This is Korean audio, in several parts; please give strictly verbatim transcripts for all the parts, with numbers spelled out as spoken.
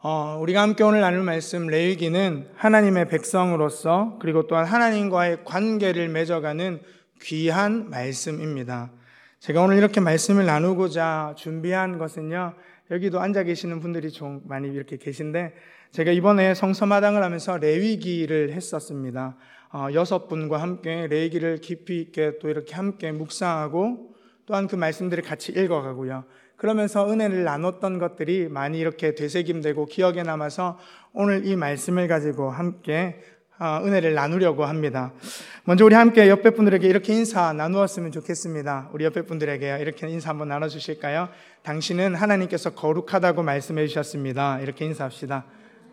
어, 우리가 함께 오늘 나눌 말씀 레위기는 하나님의 백성으로서 그리고 또한 하나님과의 관계를 맺어가는 귀한 말씀입니다. 제가 오늘 이렇게 말씀을 나누고자 준비한 것은요, 여기도 앉아 계시는 분들이 좀 많이 이렇게 계신데, 제가 이번에 성서마당을 하면서 레위기를 했었습니다. 어, 여섯 분과 함께 레위기를 깊이 있게 또 이렇게 함께 묵상하고 또한 그 말씀들을 같이 읽어가고요. 그러면서 은혜를 나눴던 것들이 많이 이렇게 되새김되고 기억에 남아서 오늘 이 말씀을 가지고 함께 은혜를 나누려고 합니다. 먼저 우리 함께 옆에 분들에게 이렇게 인사 나누었으면 좋겠습니다. 우리 옆에 분들에게 이렇게 인사 한번 나눠주실까요? 당신은 하나님께서 거룩하다고 말씀해 주셨습니다. 이렇게 인사합시다.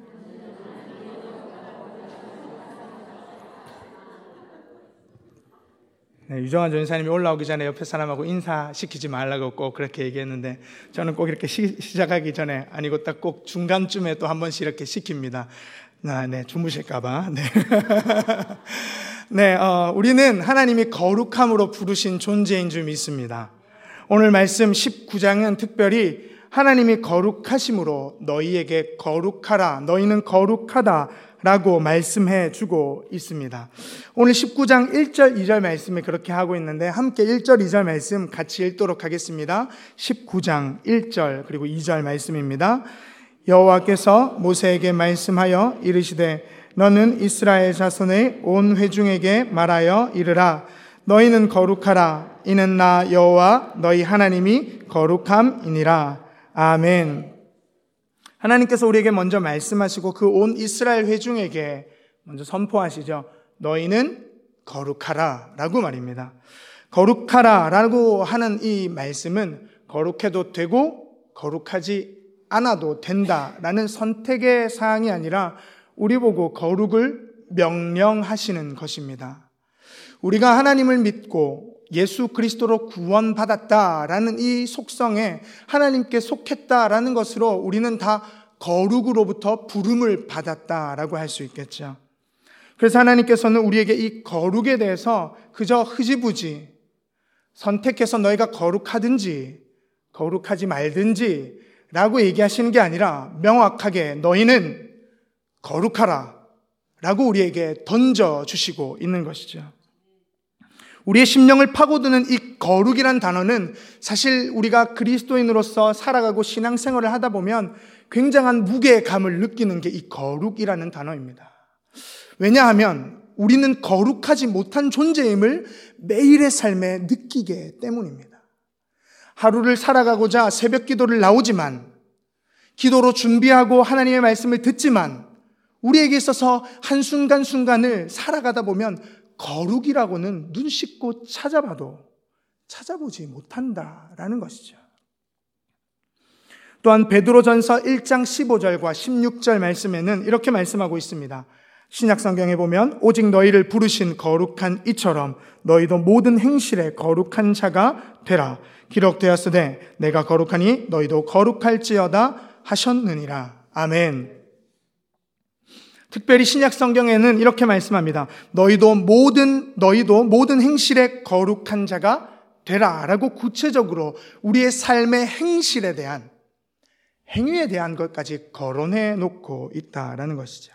네, 유정환 전사님이 올라오기 전에 옆에 사람하고 인사시키지 말라고 꼭 그렇게 얘기했는데, 저는 꼭 이렇게 시, 시작하기 전에 아니고 딱 꼭 중간쯤에 또 한 번씩 이렇게 시킵니다. 아, 네, 주무실까봐. 네. 네, 어, 우리는 하나님이 거룩함으로 부르신 존재인 줄 믿습니다. 오늘 말씀 십구 장은 특별히 하나님이 거룩하심으로 너희에게 거룩하라, 너희는 거룩하다 라고 말씀해 주고 있습니다. 오늘 십구 장 일 절 이 절 말씀을 그렇게 하고 있는데, 함께 일 절 이 절 말씀 같이 읽도록 하겠습니다. 십구 장 일 절 그리고 이 절 말씀입니다. 여호와께서 모세에게 말씀하여 이르시되 너는 이스라엘 자손의 온 회중에게 말하여 이르라. 너희는 거룩하라. 이는 나 여호와 너희 하나님이 거룩함이니라. 아멘. 하나님께서 우리에게 먼저 말씀하시고 그 온 이스라엘 회중에게 먼저 선포하시죠. 너희는 거룩하라 라고 말입니다. 거룩하라 라고 하는 이 말씀은 거룩해도 되고 거룩하지 않아도 된다라는 선택의 사항이 아니라 우리 보고 거룩을 명령하시는 것입니다. 우리가 하나님을 믿고 예수 그리스도로 구원받았다라는 이 속성에 하나님께 속했다라는 것으로 우리는 다 거룩으로부터 부름을 받았다라고 할 수 있겠죠. 그래서 하나님께서는 우리에게 이 거룩에 대해서 그저 흐지부지 선택해서 너희가 거룩하든지 거룩하지 말든지 라고 얘기하시는 게 아니라 명확하게 너희는 거룩하라 라고 우리에게 던져주시고 있는 것이죠. 우리의 심령을 파고드는 이 거룩이란 단어는 사실 우리가 그리스도인으로서 살아가고 신앙생활을 하다 보면 굉장한 무게감을 느끼는 게 이 거룩이라는 단어입니다. 왜냐하면 우리는 거룩하지 못한 존재임을 매일의 삶에 느끼기 때문입니다. 하루를 살아가고자 새벽 기도를 나오지만, 기도로 준비하고 하나님의 말씀을 듣지만, 우리에게 있어서 한순간순간을 살아가다 보면 거룩이라고는 눈 씻고 찾아봐도 찾아보지 못한다라는 것이죠. 또한 베드로전서 일 장 십오 절과 십육 절 말씀에는 이렇게 말씀하고 있습니다. 신약성경에 보면 오직 너희를 부르신 거룩한 이처럼 너희도 모든 행실에 거룩한 자가 되라. 기록되었으되 내가 거룩하니 너희도 거룩할지어다 하셨느니라. 아멘. 특별히 신약 성경에는 이렇게 말씀합니다. 너희도 모든 너희도 모든 행실에 거룩한 자가 되라라고 구체적으로 우리의 삶의 행실에 대한 행위에 대한 것까지 거론해 놓고 있다라는 것이죠.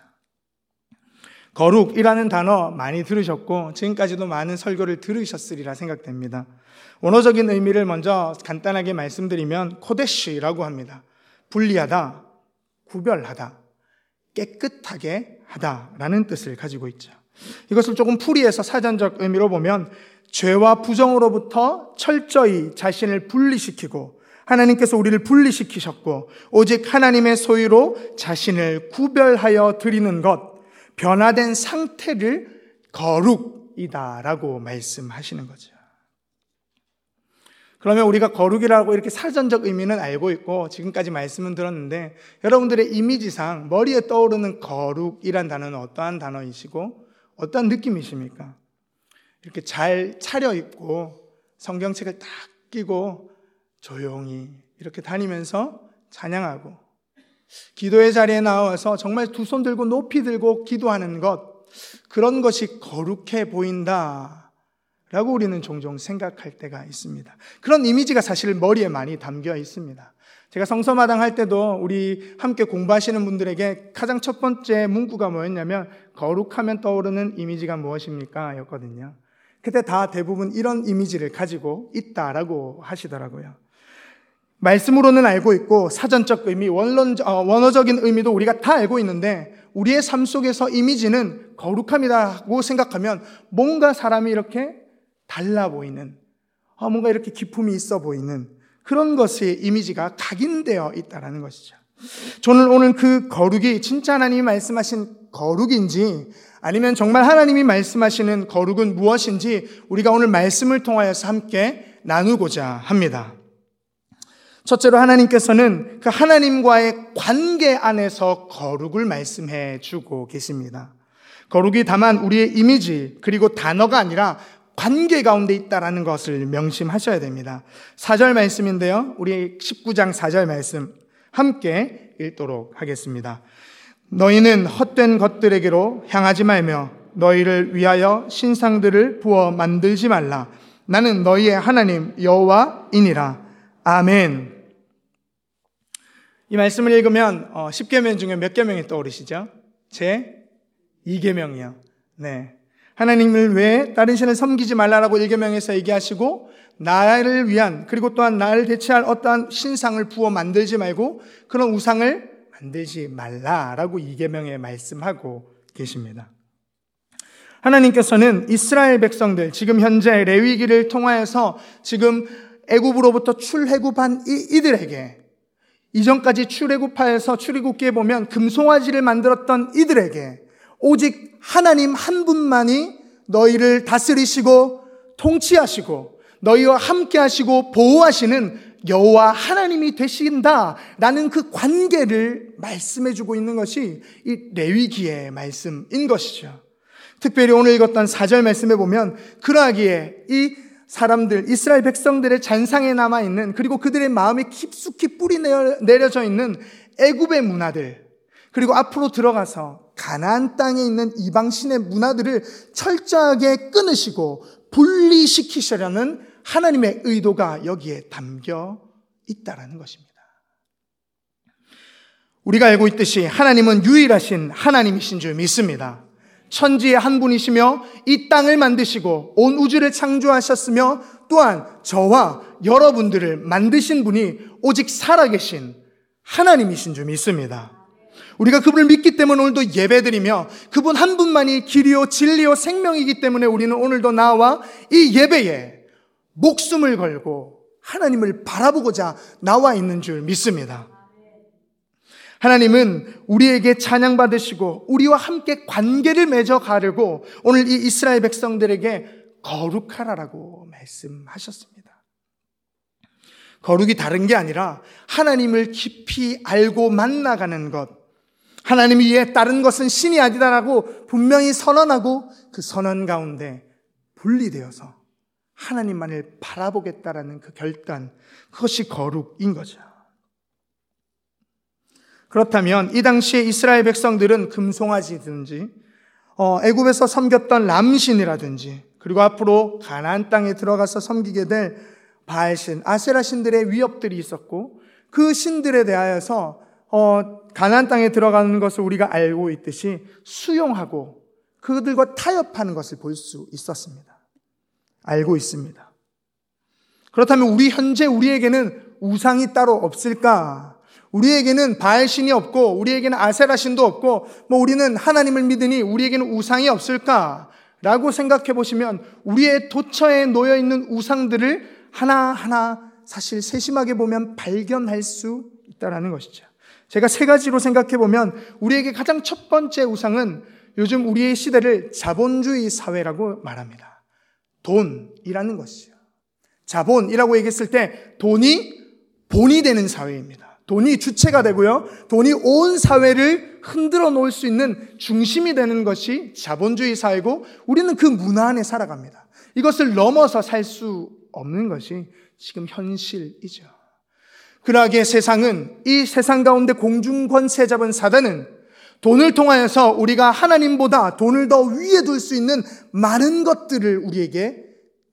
거룩이라는 단어 많이 들으셨고 지금까지도 많은 설교를 들으셨으리라 생각됩니다. 원어적인 의미를 먼저 간단하게 말씀드리면 코데시라고 합니다. 분리하다, 구별하다, 깨끗하게 하다라는 뜻을 가지고 있죠. 이것을 조금 풀이해서 사전적 의미로 보면 죄와 부정으로부터 철저히 자신을 분리시키고 하나님께서 우리를 분리시키셨고 오직 하나님의 소유로 자신을 구별하여 드리는 것, 변화된 상태를 거룩이다라고 말씀하시는 거죠. 그러면 우리가 거룩이라고 이렇게 사전적 의미는 알고 있고 지금까지 말씀은 들었는데 여러분들의 이미지상 머리에 떠오르는 거룩이란 단어는 어떠한 단어이시고 어떠한 느낌이십니까? 이렇게 잘 차려입고 성경책을 딱 끼고 조용히 이렇게 다니면서 찬양하고 기도의 자리에 나와서 정말 두 손 들고 높이 들고 기도하는 것, 그런 것이 거룩해 보인다라고 라고 우리는 종종 생각할 때가 있습니다. 그런 이미지가 사실 머리에 많이 담겨 있습니다. 제가 성서마당 할 때도 우리 함께 공부하시는 분들에게 가장 첫 번째 문구가 뭐였냐면 거룩하면 떠오르는 이미지가 무엇입니까? 였거든요. 그때 다 대부분 이런 이미지를 가지고 있다라고 하시더라고요. 말씀으로는 알고 있고 사전적 의미, 원론, 어, 원어적인 의미도 우리가 다 알고 있는데 우리의 삶 속에서 이미지는 거룩함이라고 생각하면 뭔가 사람이 이렇게 달라 보이는, 어, 뭔가 이렇게 기품이 있어 보이는 그런 것의 이미지가 각인되어 있다는 것이죠. 저는 오늘 그 거룩이 진짜 하나님이 말씀하신 거룩인지 아니면 정말 하나님이 말씀하시는 거룩은 무엇인지 우리가 오늘 말씀을 통하여서 함께 나누고자 합니다. 첫째로 하나님께서는 그 하나님과의 관계 안에서 거룩을 말씀해 주고 계십니다. 거룩이 다만 우리의 이미지 그리고 단어가 아니라 관계 가운데 있다는 것을 명심하셔야 됩니다. 사 절 말씀인데요. 우리 십구 장 사 절 말씀 함께 읽도록 하겠습니다. 너희는 헛된 것들에게로 향하지 말며 너희를 위하여 신상들을 부어 만들지 말라. 나는 너희의 하나님 여호와이니라. 아멘. 이 말씀을 읽으면 어, 십 계명 중에 몇 계명이 떠오르시죠? 제 이 계명이요. 네. 하나님을 외에 다른 신을 섬기지 말라라고 일 계명에서 얘기하시고 나를 위한 그리고 또한 나를 대체할 어떠한 신상을 부어 만들지 말고 그런 우상을 만들지 말라라고 이 계명에 말씀하고 계십니다. 하나님께서는 이스라엘 백성들 지금 현재 레위기를 통하여서 지금 애굽으로부터 출애굽한 이, 이들에게 이전까지 출애굽하여서 출애굽기에 보면 금송아지를 만들었던 이들에게 오직 하나님 한 분만이 너희를 다스리시고 통치하시고 너희와 함께 하시고 보호하시는 여호와 하나님이 되신다라는 그 관계를 말씀해 주고 있는 것이 이 레위기의 말씀인 것이죠. 특별히 오늘 읽었던 사 절 말씀에 보면 그러하기에 이 사람들, 이스라엘 백성들의 잔상에 남아있는 그리고 그들의 마음에 깊숙이 뿌리 내려져 있는 애굽의 문화들 그리고 앞으로 들어가서 가나안 땅에 있는 이방신의 문화들을 철저하게 끊으시고 분리시키시려는 하나님의 의도가 여기에 담겨 있다는 것입니다. 우리가 알고 있듯이 하나님은 유일하신 하나님이신 줄 믿습니다. 천지의 한 분이시며 이 땅을 만드시고 온 우주를 창조하셨으며 또한 저와 여러분들을 만드신 분이 오직 살아계신 하나님이신 줄 믿습니다. 우리가 그분을 믿기 때문에 오늘도 예배드리며 그분 한 분만이 길이요 진리요 생명이기 때문에 우리는 오늘도 나와 이 예배에 목숨을 걸고 하나님을 바라보고자 나와 있는 줄 믿습니다. 하나님은 우리에게 찬양받으시고 우리와 함께 관계를 맺어 가려고 오늘 이 이스라엘 백성들에게 거룩하라라고 말씀하셨습니다. 거룩이 다른 게 아니라 하나님을 깊이 알고 만나가는 것, 하나님 위에 다른 것은 신이 아니다라고 분명히 선언하고 그 선언 가운데 분리되어서 하나님만을 바라보겠다라는 그 결단, 그것이 거룩인 거죠. 그렇다면 이 당시에 이스라엘 백성들은 금송아지든지 어, 애굽에서 섬겼던 람신이라든지 그리고 앞으로 가나안 땅에 들어가서 섬기게 될 바알신, 아세라신들의 위협들이 있었고 그 신들에 대하여서 어, 가나안 땅에 들어가는 것을 우리가 알고 있듯이 수용하고 그들과 타협하는 것을 볼 수 있었습니다. 알고 있습니다. 그렇다면 우리 현재 우리에게는 우상이 따로 없을까? 우리에게는 바알신이 없고 우리에게는 아세라신도 없고 뭐 우리는 하나님을 믿으니 우리에게는 우상이 없을까? 라고 생각해 보시면 우리의 도처에 놓여 있는 우상들을 하나하나 사실 세심하게 보면 발견할 수 있다는 것이죠. 제가 세 가지로 생각해 보면 우리에게 가장 첫 번째 우상은 요즘 우리의 시대를 자본주의 사회라고 말합니다. 돈이라는 것이죠. 자본이라고 얘기했을 때 돈이 본이 되는 사회입니다. 돈이 주체가 되고요. 돈이 온 사회를 흔들어 놓을 수 있는 중심이 되는 것이 자본주의 사회고 우리는 그 문화 안에 살아갑니다. 이것을 넘어서 살 수 없는 것이 지금 현실이죠. 그러하기에 세상은 이 세상 가운데 공중권세 잡은 사단은 돈을 통하여서 우리가 하나님보다 돈을 더 위에 둘 수 있는 많은 것들을 우리에게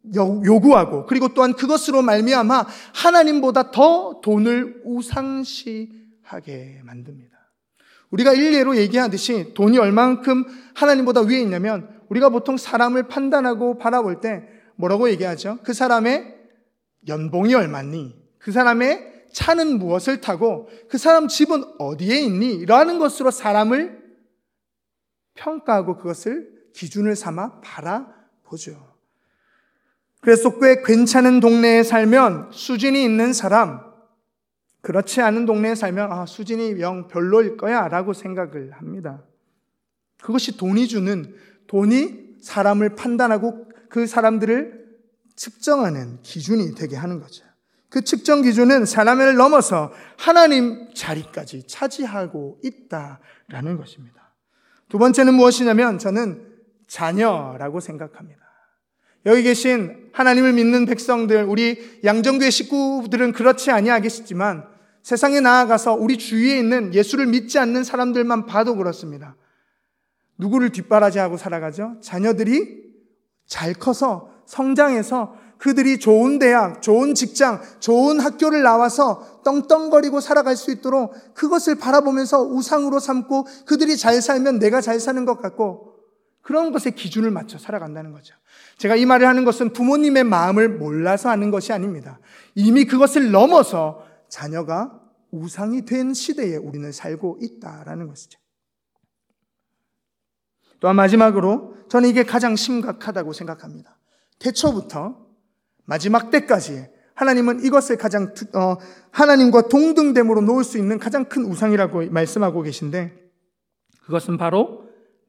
요구하고 그리고 또한 그것으로 말미암아 하나님보다 더 돈을 우상시하게 만듭니다. 우리가 일례로 얘기하듯이 돈이 얼만큼 하나님보다 위에 있냐면 우리가 보통 사람을 판단하고 바라볼 때 뭐라고 얘기하죠? 그 사람의 연봉이 얼마니? 그 사람의 차는 무엇을 타고 그 사람 집은 어디에 있니? 라는 것으로 사람을 평가하고 그것을 기준을 삼아 바라보죠. 그래서 꽤 괜찮은 동네에 살면 수준이 있는 사람, 그렇지 않은 동네에 살면 아, 수준이 영 별로일 거야 라고 생각을 합니다. 그것이 돈이 주는, 돈이 사람을 판단하고 그 사람들을 측정하는 기준이 되게 하는 거죠. 그 측정 기준은 사람을 넘어서 하나님 자리까지 차지하고 있다라는 것입니다. 두 번째는 무엇이냐면 저는 자녀라고 생각합니다. 여기 계신 하나님을 믿는 백성들, 우리 양정교회 식구들은 그렇지 아니하겠지만 세상에 나아가서 우리 주위에 있는 예수를 믿지 않는 사람들만 봐도 그렇습니다. 누구를 뒷바라지하고 살아가죠? 자녀들이 잘 커서 성장해서 그들이 좋은 대학, 좋은 직장, 좋은 학교를 나와서 떵떵거리고 살아갈 수 있도록 그것을 바라보면서 우상으로 삼고 그들이 잘 살면 내가 잘 사는 것 같고 그런 것에 기준을 맞춰 살아간다는 거죠. 제가 이 말을 하는 것은 부모님의 마음을 몰라서 하는 것이 아닙니다. 이미 그것을 넘어서 자녀가 우상이 된 시대에 우리는 살고 있다라는 것이죠. 또한 마지막으로 저는 이게 가장 심각하다고 생각합니다. 태초부터 마지막 때까지 하나님은 이것을 가장 어, 하나님과 동등됨으로 놓을 수 있는 가장 큰 우상이라고 말씀하고 계신데 그것은 바로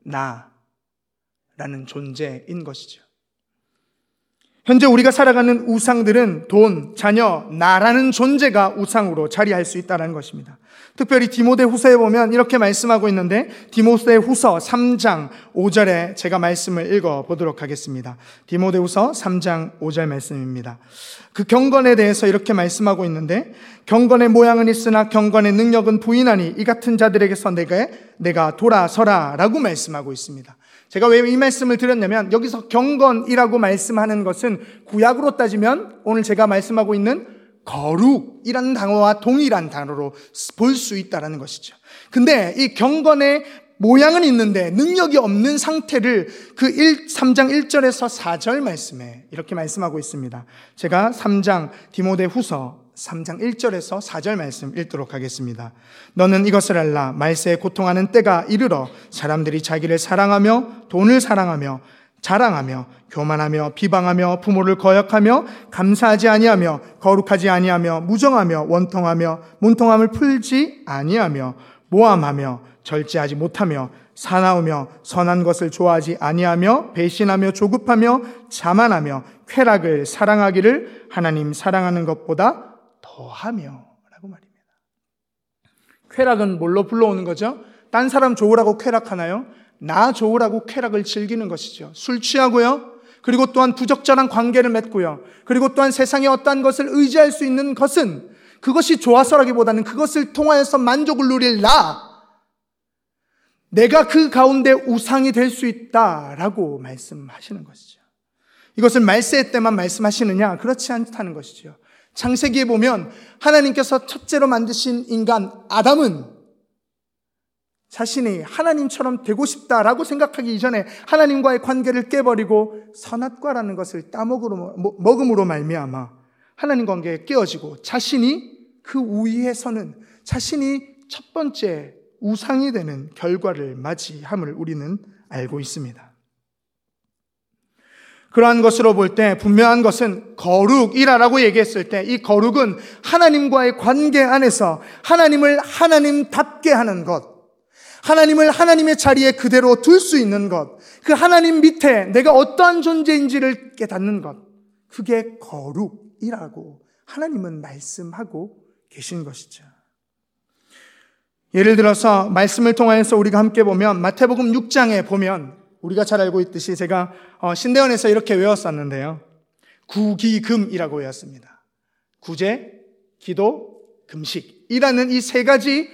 나라는 존재인 것이죠. 현재 우리가 살아가는 우상들은 돈, 자녀, 나라는 존재가 우상으로 자리할 수 있다는 것입니다. 특별히 디모데후서에 보면 이렇게 말씀하고 있는데 디모데후서 삼 장 오 절에 제가 말씀을 읽어보도록 하겠습니다. 디모데후서 삼 장 오 절 말씀입니다. 그 경건에 대해서 이렇게 말씀하고 있는데 경건의 모양은 있으나 경건의 능력은 부인하니 이 같은 자들에게서 내가, 내가 돌아서라 라고 말씀하고 있습니다. 제가 왜 이 말씀을 드렸냐면 여기서 경건이라고 말씀하는 것은 구약으로 따지면 오늘 제가 말씀하고 있는 거룩이라는 단어와 동일한 단어로 볼 수 있다는 것이죠. 근데 이 경건의 모양은 있는데 능력이 없는 상태를 그 삼 장 일 절에서 사 절 말씀에 이렇게 말씀하고 있습니다. 제가 삼 장 디모데후서 삼 장 일 절에서 사 절 말씀 읽도록 하겠습니다. 너는 이것을 알라. 말세에 고통하는 때가 이르러 사람들이 자기를 사랑하며 돈을 사랑하며 자랑하며 교만하며 비방하며 부모를 거역하며 감사하지 아니하며 거룩하지 아니하며 무정하며 원통하며 문통함을 풀지 아니하며 모함하며 절제하지 못하며 사나우며 선한 것을 좋아하지 아니하며 배신하며 조급하며 자만하며 쾌락을 사랑하기를 하나님 사랑하는 것보다 더하며 라고 말입니다. 쾌락은 뭘로 불러오는 거죠? 딴 사람 좋으라고 쾌락하나요? 나 좋으라고 쾌락을 즐기는 것이죠. 술 취하고요. 그리고 또한 부적절한 관계를 맺고요. 그리고 또한 세상의 어떠한 것을 의지할 수 있는 것은 그것이 좋아서라기보다는 그것을 통하여서 만족을 누릴 나, 내가 그 가운데 우상이 될 수 있다라고 말씀하시는 것이죠. 이것을 말세 때만 말씀하시느냐? 그렇지 않다는 것이죠. 창세기에 보면 하나님께서 첫째로 만드신 인간 아담은 자신이 하나님처럼 되고 싶다라고 생각하기 이전에 하나님과의 관계를 깨버리고 선악과라는 것을 따먹음으로 먹음으로 말미암아 하나님 관계에 깨어지고 자신이 그 우위에 서는 자신이 첫 번째 우상이 되는 결과를 맞이함을 우리는 알고 있습니다. 그러한 것으로 볼 때 분명한 것은 거룩이라고 얘기했을 때 이 거룩은 하나님과의 관계 안에서 하나님을 하나님답게 하는 것, 하나님을 하나님의 자리에 그대로 둘 수 있는 것, 그 하나님 밑에 내가 어떠한 존재인지를 깨닫는 것, 그게 거룩이라고 하나님은 말씀하고 계신 것이죠. 예를 들어서 말씀을 통하여서 우리가 함께 보면 마태복음 육 장에 보면 우리가 잘 알고 있듯이 제가 신대원에서 이렇게 외웠었는데요. 구기금이라고 외웠습니다. 구제, 기도, 금식이라는 이 세 가지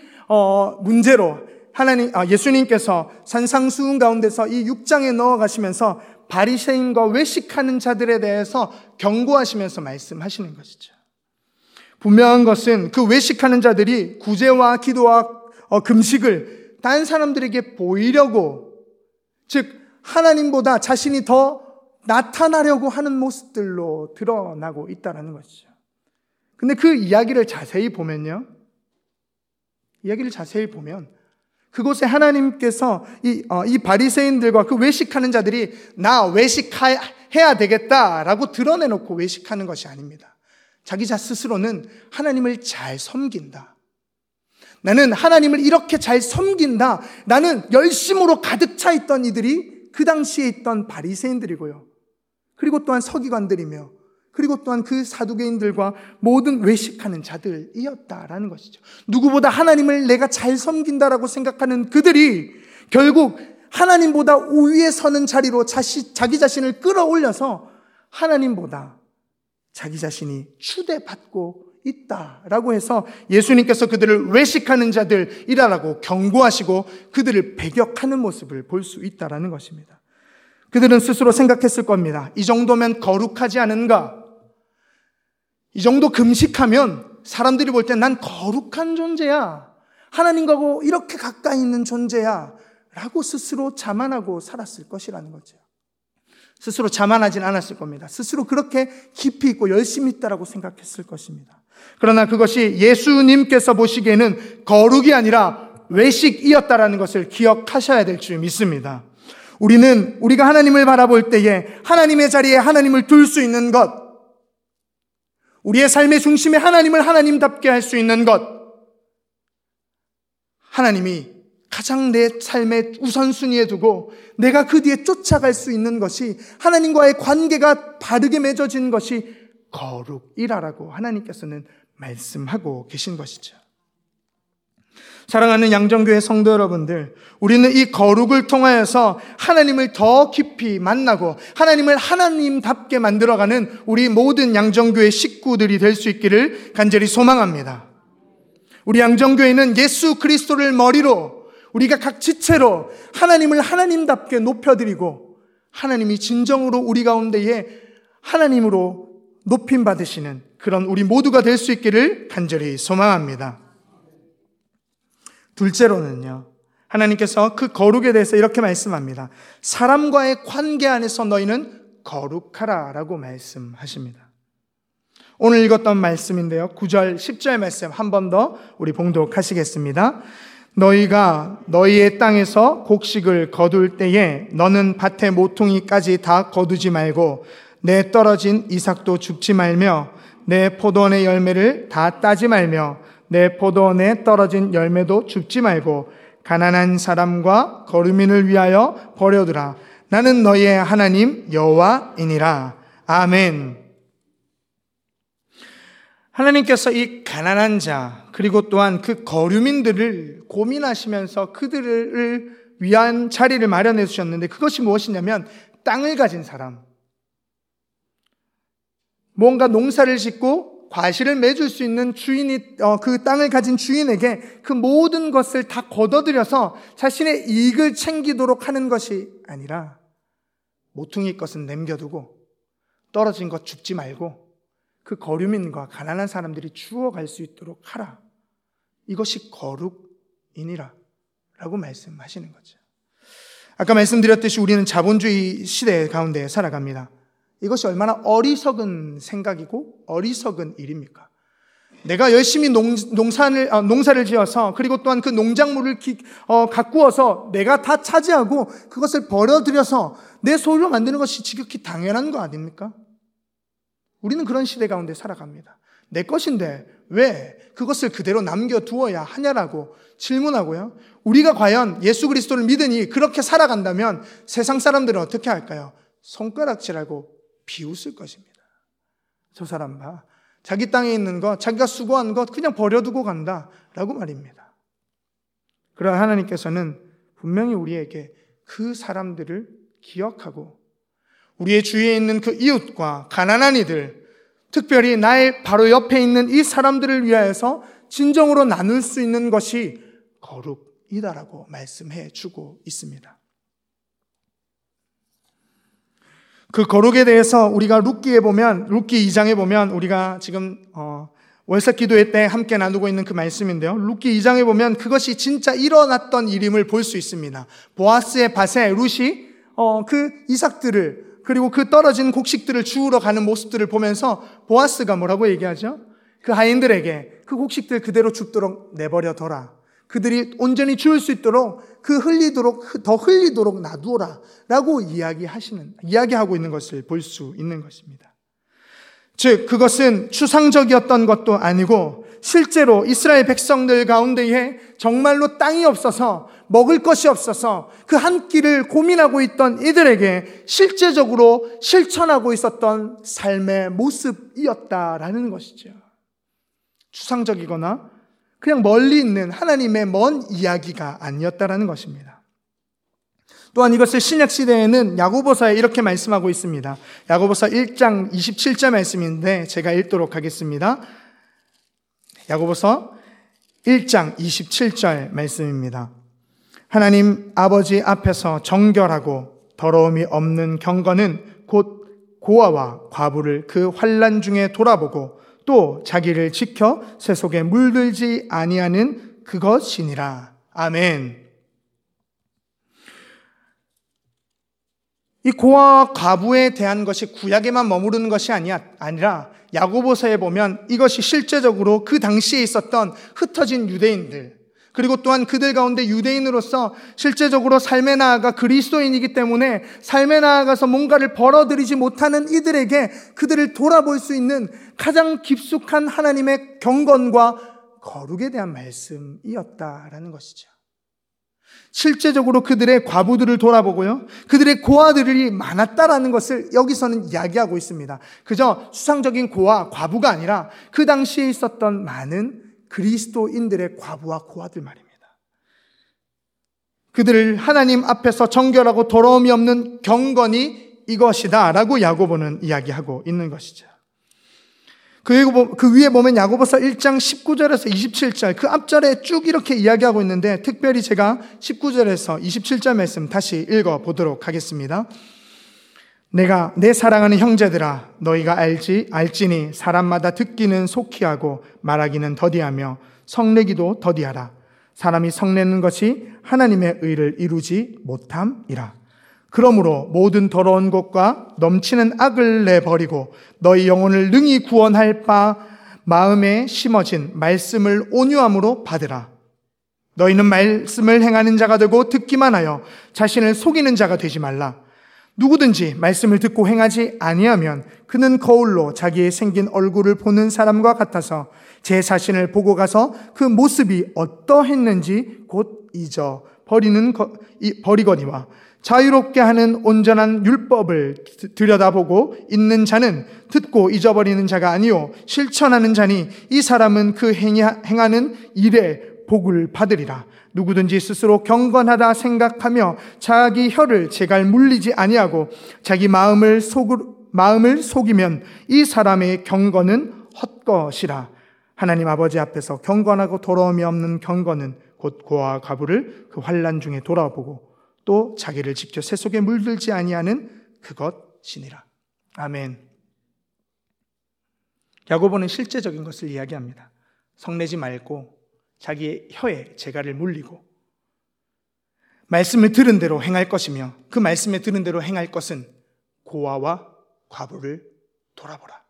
문제로 하나님, 예수님께서 산상수훈 가운데서 이 육 장에 넣어 가시면서 바리새인과 외식하는 자들에 대해서 경고하시면서 말씀하시는 것이죠. 분명한 것은 그 외식하는 자들이 구제와 기도와 금식을 다른 사람들에게 보이려고, 즉 하나님보다 자신이 더 나타나려고 하는 모습들로 드러나고 있다는 것이죠. 근데 그 이야기를 자세히 보면요, 이야기를 자세히 보면 그곳에 하나님께서 이, 어, 이 바리새인들과 그 외식하는 자들이 나 외식해야 되겠다라고 드러내놓고 외식하는 것이 아닙니다. 자기 자 스스로는 하나님을 잘 섬긴다, 나는 하나님을 이렇게 잘 섬긴다, 나는 열심으로 가득 차 있던 이들이 그 당시에 있던 바리새인들이고요, 그리고 또한 서기관들이며, 그리고 또한 그 사두개인들과 모든 외식하는 자들이었다라는 것이죠. 누구보다 하나님을 내가 잘 섬긴다라고 생각하는 그들이 결국 하나님보다 우위에 서는 자리로 자시, 자기 자신을 끌어올려서 하나님보다 자기 자신이 추대받고 있다라고 해서 예수님께서 그들을 외식하는 자들이라고 경고하시고 그들을 배격하는 모습을 볼 수 있다라는 것입니다. 그들은 스스로 생각했을 겁니다. 이 정도면 거룩하지 않은가? 이 정도 금식하면 사람들이 볼 때 난 거룩한 존재야, 하나님과 이렇게 가까이 있는 존재야 라고 스스로 자만하고 살았을 것이라는 거죠. 스스로 자만하진 않았을 겁니다. 스스로 그렇게 깊이 있고 열심히 있다라고 생각했을 것입니다. 그러나 그것이 예수님께서 보시기에는 거룩이 아니라 외식이었다라는 것을 기억하셔야 될 줄 믿습니다. 우리는 우리가 하나님을 바라볼 때에 하나님의 자리에 하나님을 둘 수 있는 것, 우리의 삶의 중심에 하나님을 하나님답게 할 수 있는 것, 하나님이 가장 내 삶의 우선순위에 두고 내가 그 뒤에 쫓아갈 수 있는 것이, 하나님과의 관계가 바르게 맺어진 것이 거룩이라고 하나님께서는 말씀하고 계신 것이죠. 사랑하는 양정교회 성도 여러분들, 우리는 이 거룩을 통하여서 하나님을 더 깊이 만나고 하나님을 하나님답게 만들어가는 우리 모든 양정교회 식구들이 될 수 있기를 간절히 소망합니다. 우리 양정교회는 예수 그리스도를 머리로 우리가 각 지체로 하나님을 하나님답게 높여드리고 하나님이 진정으로 우리 가운데에 하나님으로 높임 받으시는 그런 우리 모두가 될 수 있기를 간절히 소망합니다. 둘째로는요, 하나님께서 그 거룩에 대해서 이렇게 말씀합니다. 사람과의 관계 안에서 너희는 거룩하라 라고 말씀하십니다. 오늘 읽었던 말씀인데요, 구 절, 십 절 말씀 한 번 더 우리 봉독하시겠습니다. 너희가 너희의 땅에서 곡식을 거둘 때에 너는 밭의 모퉁이까지 다 거두지 말고 내 떨어진 이삭도 줍지 말며 내 포도원의 열매를 다 따지 말며 내 포도원에 떨어진 열매도 줍지 말고 가난한 사람과 거류민을 위하여 버려두라. 나는 너희의 하나님 여호와이니라. 아멘. 하나님께서 이 가난한 자 그리고 또한 그 거류민들을 고민하시면서 그들을 위한 자리를 마련해 주셨는데, 그것이 무엇이냐면 땅을 가진 사람, 뭔가 농사를 짓고 과실을 맺을 수 있는 주인이, 어, 그 땅을 가진 주인에게 그 모든 것을 다 걷어들여서 자신의 이익을 챙기도록 하는 것이 아니라 모퉁이 것은 남겨두고 떨어진 것 줍지 말고 그 거류민과 가난한 사람들이 주워갈 수 있도록 하라. 이것이 거룩이니라 라고 말씀하시는 거죠. 아까 말씀드렸듯이 우리는 자본주의 시대 가운데 살아갑니다. 이것이 얼마나 어리석은 생각이고 어리석은 일입니까? 내가 열심히 농, 농산을, 아, 농사를 지어서 그리고 또한 그 농작물을 기, 어, 가꾸어서 내가 다 차지하고 그것을 버려들여서 내 소유로 만드는 것이 지극히 당연한 거 아닙니까? 우리는 그런 시대 가운데 살아갑니다. 내 것인데 왜 그것을 그대로 남겨두어야 하냐라고 질문하고요. 우리가 과연 예수 그리스도를 믿으니 그렇게 살아간다면 세상 사람들은 어떻게 할까요? 손가락질하고 비웃을 것입니다. 저 사람 봐, 자기 땅에 있는 것, 자기가 수고한 것 그냥 버려두고 간다라고 말입니다. 그러나 하나님께서는 분명히 우리에게 그 사람들을 기억하고 우리의 주위에 있는 그 이웃과 가난한 이들, 특별히 나의 바로 옆에 있는 이 사람들을 위하여서 진정으로 나눌 수 있는 것이 거룩이다라고 말씀해 주고 있습니다. 그 거룩에 대해서 우리가 룻기에 보면, 룻기 이 장에 보면 우리가 지금 어, 월석 기도회 때 함께 나누고 있는 그 말씀인데요. 룻기 이 장에 보면 그것이 진짜 일어났던 일임을 볼 수 있습니다. 보아스의 밭에 룻이 어, 그 이삭들을 그리고 그 떨어진 곡식들을 주우러 가는 모습들을 보면서 보아스가 뭐라고 얘기하죠? 그 하인들에게 그 곡식들 그대로 줍도록 내버려둬라. 그들이 온전히 주울 수 있도록 그 흘리도록, 더 흘리도록 놔두어라. 라고 이야기하시는, 이야기하고 있는 것을 볼 수 있는 것입니다. 즉, 그것은 추상적이었던 것도 아니고 실제로 이스라엘 백성들 가운데에 정말로 땅이 없어서 먹을 것이 없어서 그 한 끼를 고민하고 있던 이들에게 실제적으로 실천하고 있었던 삶의 모습이었다라는 것이죠. 추상적이거나 그냥 멀리 있는 하나님의 먼 이야기가 아니었다라는 것입니다. 또한 이것을 신약시대에는 야고보서에 이렇게 말씀하고 있습니다. 야고보서 일 장 이십칠 절 말씀인데 제가 읽도록 하겠습니다. 야고보서 일 장 이십칠 절 말씀입니다. 하나님 아버지 앞에서 정결하고 더러움이 없는 경건은 곧 고아와 과부를 그 환난 중에 돌아보고 또 자기를 지켜 새 속에 물들지 아니하는 그것이니라. 아멘. 이 고아와 과부에 대한 것이 구약에만 머무르는 것이 아니야, 아니라 야고보서에 보면 이것이 실제적으로 그 당시에 있었던 흩어진 유대인들, 그리고 또한 그들 가운데 유대인으로서 실제적으로 삶에 나아가 그리스도인이기 때문에 삶에 나아가서 뭔가를 벌어들이지 못하는 이들에게 그들을 돌아볼 수 있는 가장 깊숙한 하나님의 경건과 거룩에 대한 말씀이었다라는 것이죠. 실제적으로 그들의 과부들을 돌아보고요, 그들의 고아들이 많았다라는 것을 여기서는 이야기하고 있습니다. 그저 수상적인 고아, 과부가 아니라 그 당시에 있었던 많은 그리스도인들의 과부와 고아들 말입니다. 그들을 하나님 앞에서 정결하고 더러움이 없는 경건이 이것이다 라고 야고보는 이야기하고 있는 것이죠. 그 위에 보면 야고보서 일 장 십구 절에서 이십칠 절, 그 앞절에 쭉 이렇게 이야기하고 있는데 특별히 제가 십구 절에서 이십칠 절 말씀 다시 읽어보도록 하겠습니다. 내가 내 사랑하는 형제들아, 너희가 알지 알지니 사람마다 듣기는 속히 하고 말하기는 더디하며 성내기도 더디하라. 사람이 성내는 것이 하나님의 의를 이루지 못함이라. 그러므로 모든 더러운 것과 넘치는 악을 내버리고 너희 영혼을 능히 구원할 바 마음에 심어진 말씀을 온유함으로 받으라. 너희는 말씀을 행하는 자가 되고 듣기만 하여 자신을 속이는 자가 되지 말라. 누구든지 말씀을 듣고 행하지 아니하면 그는 거울로 자기의 생긴 얼굴을 보는 사람과 같아서 제 자신을 보고 가서 그 모습이 어떠했는지 곧 잊어 버리는 거, 버리거니와 자유롭게 하는 온전한 율법을 들여다보고 있는 자는 듣고 잊어버리는 자가 아니요 실천하는 자니 이 사람은 그 행하는 일에 복을 받으리라. 누구든지 스스로 경건하다 생각하며 자기 혀를 제갈 물리지 아니하고 자기 마음을 속 마음을 속이면 이 사람의 경건은 헛것이라. 하나님 아버지 앞에서 경건하고 더러움이 없는 경건은 곧 고아와 과부를 그 환난 중에 돌아보고 또 자기를 지켜 새 속에 물들지 아니하는 그것이니라. 아멘. 야고보는 실제적인 것을 이야기합니다. 성내지 말고 자기의 혀에 재갈을 물리고 말씀을 들은 대로 행할 것이며 그 말씀에 들은 대로 행할 것은 고아와 과부를 돌아보라.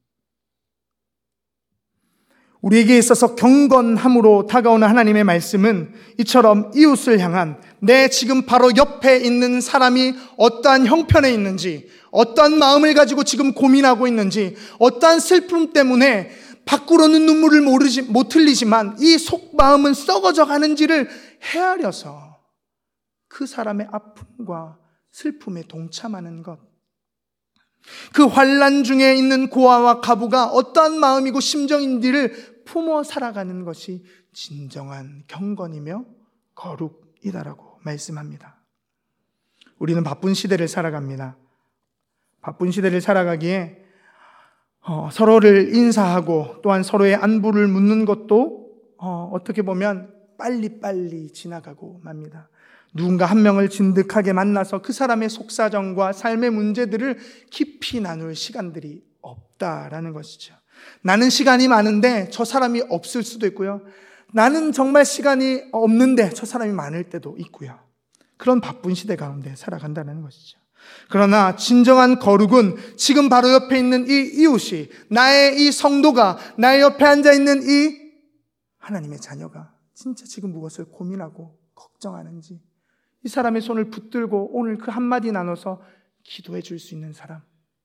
우리에게 있어서 경건함으로 다가오는 하나님의 말씀은 이처럼 이웃을 향한 내 지금 바로 옆에 있는 사람이 어떠한 형편에 있는지, 어떠한 마음을 가지고 지금 고민하고 있는지, 어떠한 슬픔 때문에 밖으로는 눈물을 모르지, 못 흘리지만 이 속마음은 썩어져 가는지를 헤아려서 그 사람의 아픔과 슬픔에 동참하는 것. 그 환난 중에 있는 고아와 과부가 어떠한 마음이고 심정인지를 품어 살아가는 것이 진정한 경건이며 거룩이다라고 말씀합니다. 우리는 바쁜 시대를 살아갑니다. 바쁜 시대를 살아가기에 어, 서로를 인사하고 또한 서로의 안부를 묻는 것도 어, 어떻게 보면 빨리빨리 지나가고 맙니다. 누군가 한 명을 진득하게 만나서 그 사람의 속사정과 삶의 문제들을 깊이 나눌 시간들이 없다라는 것이죠. 나는 시간이 많은데 저 사람이 없을 수도 있고요. 나는 정말 시간이 없는데 저 사람이 많을 때도 있고요. 그런 바쁜 시대 가운데 살아간다는 것이죠. 그러나 진정한 거룩은 지금 바로 옆에 있는 이 이웃이, 나의 이 성도가, 나의 옆에 앉아있는 이 하나님의 자녀가 진짜 지금 무엇을 고민하고 걱정하는지 이 사람의 손을 붙들고 오늘 그 한마디 나눠서 기도해 줄 수 있는 사람,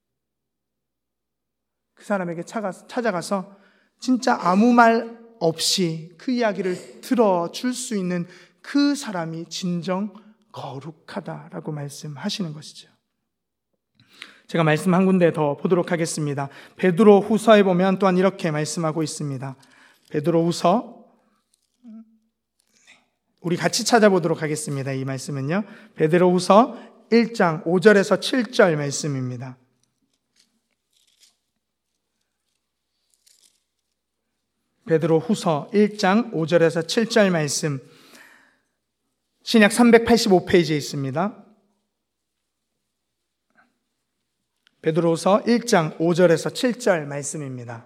그 사람에게 찾아가서 진짜 아무 말 없이 그 이야기를 들어줄 수 있는 그 사람이 진정 거룩하다라고 말씀하시는 것이죠. 제가 말씀 한 군데 더 보도록 하겠습니다. 베드로 후서에 보면 또한 이렇게 말씀하고 있습니다. 베드로 후서, 우리 같이 찾아보도록 하겠습니다. 이 말씀은요, 베드로 후서 일 장 오 절에서 칠 절 말씀입니다. 베드로 후서 일 장 오 절에서 칠 절 말씀, 신약 삼백팔십오 페이지에 있습니다. 베드로후서 일 장 오 절에서 칠 절 말씀입니다.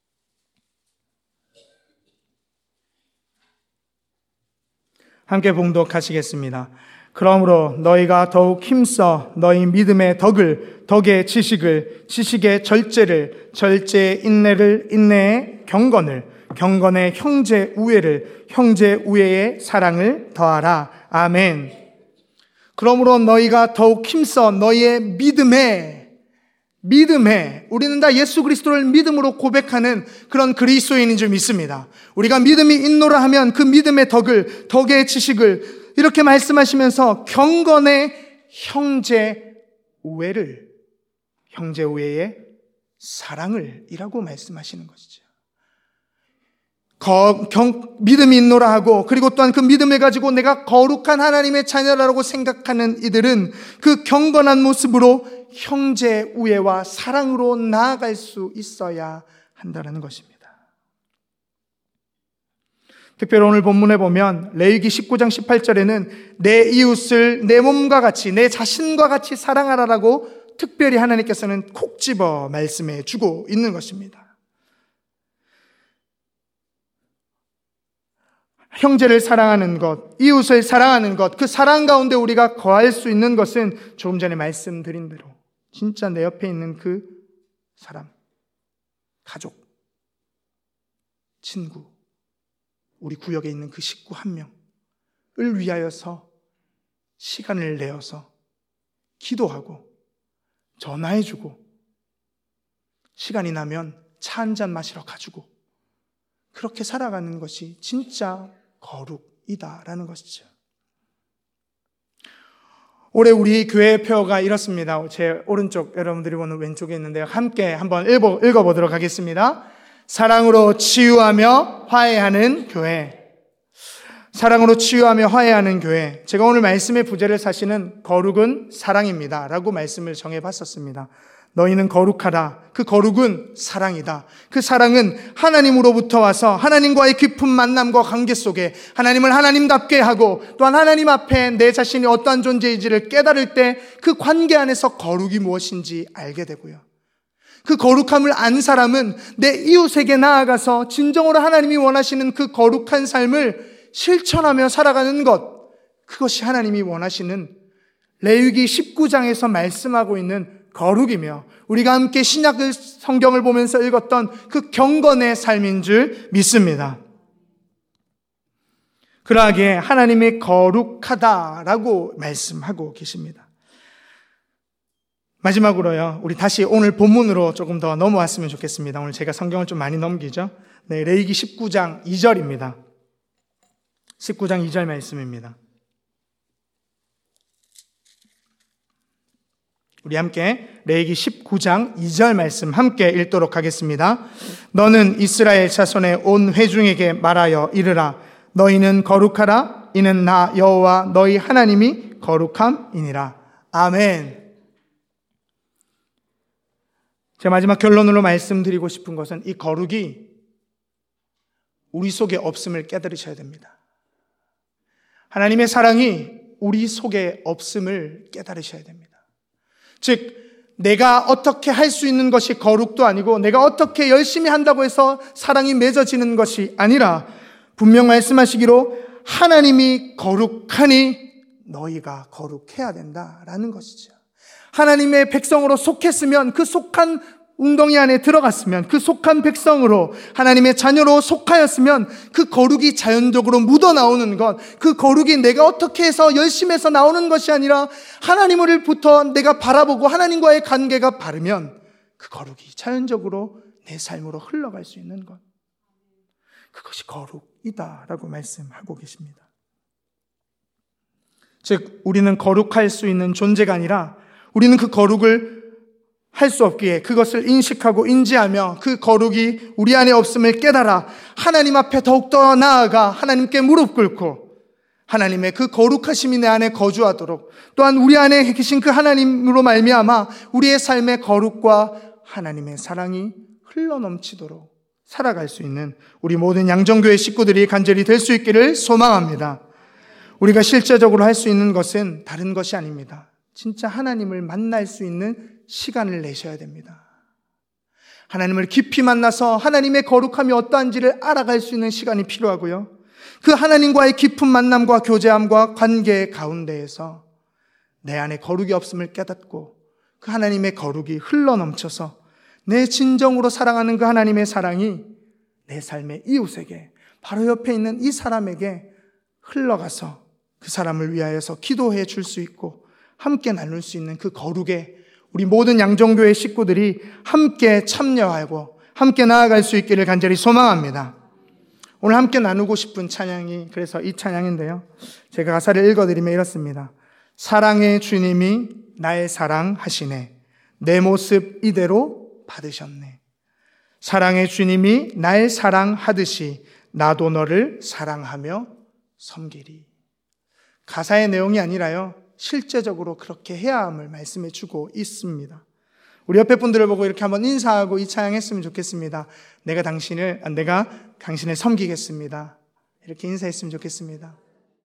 함께 봉독하시겠습니다. 그러므로 너희가 더욱 힘써 너희 믿음의 덕을, 덕의 지식을, 지식의 절제를, 절제의 인내를, 인내의 경건을, 경건의 형제 우애를, 형제 우애의 사랑을 더하라. 아멘. 그러므로 너희가 더욱 힘써 너희의 믿음에, 믿음에, 우리는 다 예수 그리스도를 믿음으로 고백하는 그런 그리스도인인 줄 믿습니다. 우리가 믿음이 있노라 하면 그 믿음의 덕을, 덕의 지식을, 이렇게 말씀하시면서 경건의 형제 우애를, 형제 우애의 사랑을 이라고 말씀하시는 것이죠. 거, 경, 믿음이 있노라 하고, 그리고 또한 그 믿음을 가지고 내가 거룩한 하나님의 자녀라고 생각하는 이들은 그 경건한 모습으로 형제 우애와 사랑으로 나아갈 수 있어야 한다는 것입니다. 특별히 오늘 본문에 보면 레위기 십구 장 십팔 절에는 내 이웃을 내 몸과 같이, 내 자신과 같이 사랑하라라고 특별히 하나님께서는 콕 집어 말씀해 주고 있는 것입니다. 형제를 사랑하는 것, 이웃을 사랑하는 것, 그 사랑 가운데 우리가 거할 수 있는 것은 조금 전에 말씀드린 대로 진짜 내 옆에 있는 그 사람, 가족, 친구, 우리 구역에 있는 그 식구 한 명을 위하여서 시간을 내어서 기도하고 전화해주고 시간이 나면 차 한잔 마시러 가지고 그렇게 살아가는 것이 진짜 거룩이다라는 것이죠. 올해 우리 교회의 표어가 이렇습니다. 제 오른쪽, 여러분들이 보는 왼쪽에 있는데요. 함께 한번 읽어, 읽어보도록 하겠습니다. 사랑으로 치유하며 화해하는 교회. 사랑으로 치유하며 화해하는 교회. 제가 오늘 말씀의 부제를 사시는 거룩은 사랑입니다 라고 말씀을 정해봤었습니다. 너희는 거룩하다. 그 거룩은 사랑이다. 그 사랑은 하나님으로부터 와서 하나님과의 깊은 만남과 관계 속에 하나님을 하나님답게 하고 또한 하나님 앞에 내 자신이 어떠한 존재인지를 깨달을 때 그 관계 안에서 거룩이 무엇인지 알게 되고요. 그 거룩함을 안 사람은 내 이웃에게 나아가서 진정으로 하나님이 원하시는 그 거룩한 삶을 실천하며 살아가는 것, 그것이 하나님이 원하시는 레위기 십구 장에서 말씀하고 있는 거룩이며 우리가 함께 신약을 성경을 보면서 읽었던 그 경건의 삶인 줄 믿습니다. 그러하기에 하나님이 거룩하다라고 말씀하고 계십니다. 마지막으로요, 우리 다시 오늘 본문으로 조금 더 넘어왔으면 좋겠습니다. 오늘 제가 성경을 좀 많이 넘기죠. 네, 레위기 십구 장 이 절입니다. 십구 장 이 절 말씀입니다. 우리 함께 레위기 십구 장 이 절 말씀 함께 읽도록 하겠습니다. 너는 이스라엘 자손의 온 회중에게 말하여 이르라. 너희는 거룩하라. 이는 나 여호와 너희 하나님이 거룩함이니라. 아멘. 제 마지막 결론으로 말씀드리고 싶은 것은 이 거룩이 우리 속에 없음을 깨달으셔야 됩니다. 하나님의 사랑이 우리 속에 없음을 깨달으셔야 됩니다. 즉, 내가 어떻게 할 수 있는 것이 거룩도 아니고 내가 어떻게 열심히 한다고 해서 사랑이 맺어지는 것이 아니라 분명 말씀하시기로 하나님이 거룩하니 너희가 거룩해야 된다라는 것이죠. 하나님의 백성으로 속했으면, 그 속한 웅덩이 안에 들어갔으면, 그 속한 백성으로 하나님의 자녀로 속하였으면 그 거룩이 자연적으로 묻어나오는 것, 그 거룩이 내가 어떻게 해서 열심히 해서 나오는 것이 아니라 하나님으로부터 내가 바라보고 하나님과의 관계가 바르면 그 거룩이 자연적으로 내 삶으로 흘러갈 수 있는 것, 그것이 거룩이다라고 말씀하고 계십니다. 즉, 우리는 거룩할 수 있는 존재가 아니라 우리는 그 거룩을 할 수 없기에 그것을 인식하고 인지하며 그 거룩이 우리 안에 없음을 깨달아 하나님 앞에 더욱더 나아가 하나님께 무릎 꿇고 하나님의 그 거룩하심이 내 안에 거주하도록, 또한 우리 안에 계신 그 하나님으로 말미암아 우리의 삶의 거룩과 하나님의 사랑이 흘러넘치도록 살아갈 수 있는 우리 모든 양정교회 식구들이 간절히 될 수 있기를 소망합니다. 우리가 실제적으로 할 수 있는 것은 다른 것이 아닙니다. 진짜 하나님을 만날 수 있는 시간을 내셔야 됩니다. 하나님을 깊이 만나서 하나님의 거룩함이 어떠한지를 알아갈 수 있는 시간이 필요하고요. 그 하나님과의 깊은 만남과 교제함과 관계 가운데에서 내 안에 거룩이 없음을 깨닫고 그 하나님의 거룩이 흘러넘쳐서 내 진정으로 사랑하는 그 하나님의 사랑이 내 삶의 이웃에게, 바로 옆에 있는 이 사람에게 흘러가서 그 사람을 위하여서 기도해 줄 수 있고 함께 나눌 수 있는 그 거룩에 우리 모든 양정교회 식구들이 함께 참여하고 함께 나아갈 수 있기를 간절히 소망합니다. 오늘 함께 나누고 싶은 찬양이 그래서 이 찬양인데요, 제가 가사를 읽어드리면 이렇습니다. 사랑의 주님이 나의 사랑하시네, 내 모습 이대로 받으셨네. 사랑의 주님이 나의 사랑하듯이 나도 너를 사랑하며 섬기리. 가사의 내용이 아니라요, 실제적으로 그렇게 해야 함을 말씀해 주고 있습니다. 우리 옆에 분들을 보고 이렇게 한번 인사하고 이 찬양했으면 좋겠습니다. 내가 당신을, 내가 당신을 섬기겠습니다. 이렇게 인사했으면 좋겠습니다.